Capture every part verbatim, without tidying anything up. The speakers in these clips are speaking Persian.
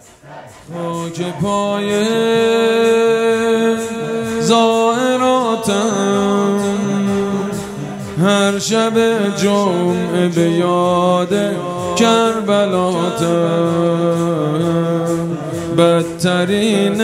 خاک پای زائراتم هر شب جمعه به یاد کربلاتم بدترین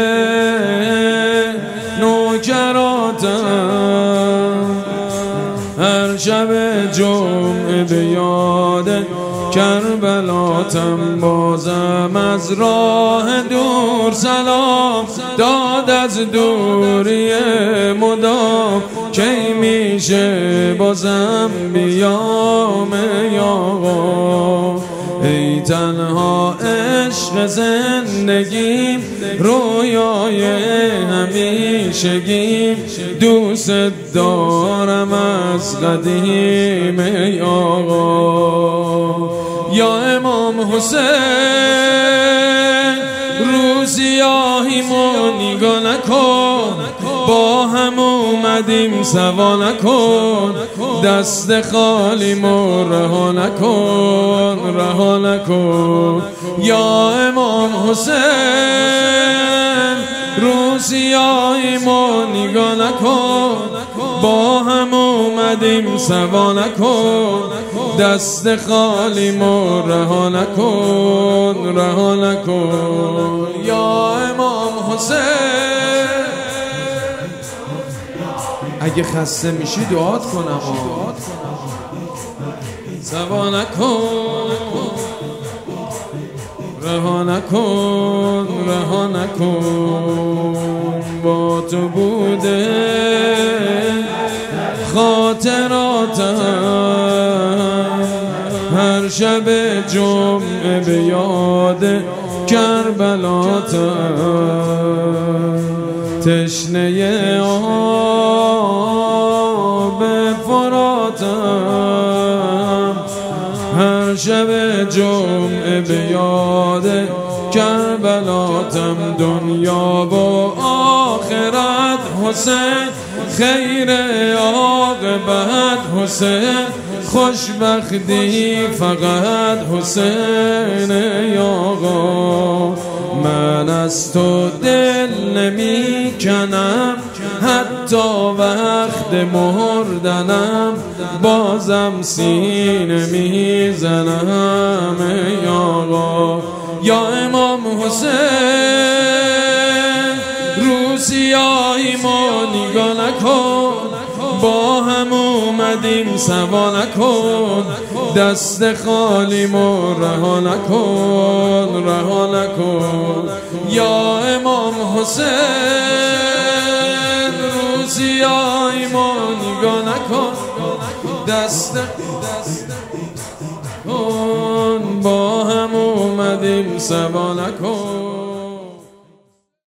نوکراتم هر شب جمعه به یاد کربلاتم بازم از راه دور سلام داد از دوری مدام کی میشه بازم بیام آقا ای تنها عشق زندگیم رویای همیشگیم دوست دارم از قدیم ای آقا یا امام حسین رو سیاهیمو نگاه نکن با هم اومدیم سوا نکن دست خالیمو رها نکن رها نکن یا امام حسین رو سیاهیمو نگاه نکن با هم اومدیم سوا نکن دست خالیمو رها نکن رها نکن یا امام حسین اگه خسته میشی دعات کنم سوا نکن رها نکن رها نکن با تو بوده خاطراتم هر شب جمعه به یاد کربلاتم تشنه آب فراتم هر شب جمعه به یاد کربلاتم دنیا و آخرت حسین خیر عاقبت حسین خوشبختی فقط حسین یا آقا من از تو دل نمی کنم حتی وقت مردنم بازم سینه می زنم ای آقا یا امام حسین رو سیاهیمو نگاه نکن با هم اومدیم سوا نکن دست خالیمو رها نکن رها نکن یا امام حسین رو سیاهیمو نگاه نکن دست کن با هم اومدیم سوا نکن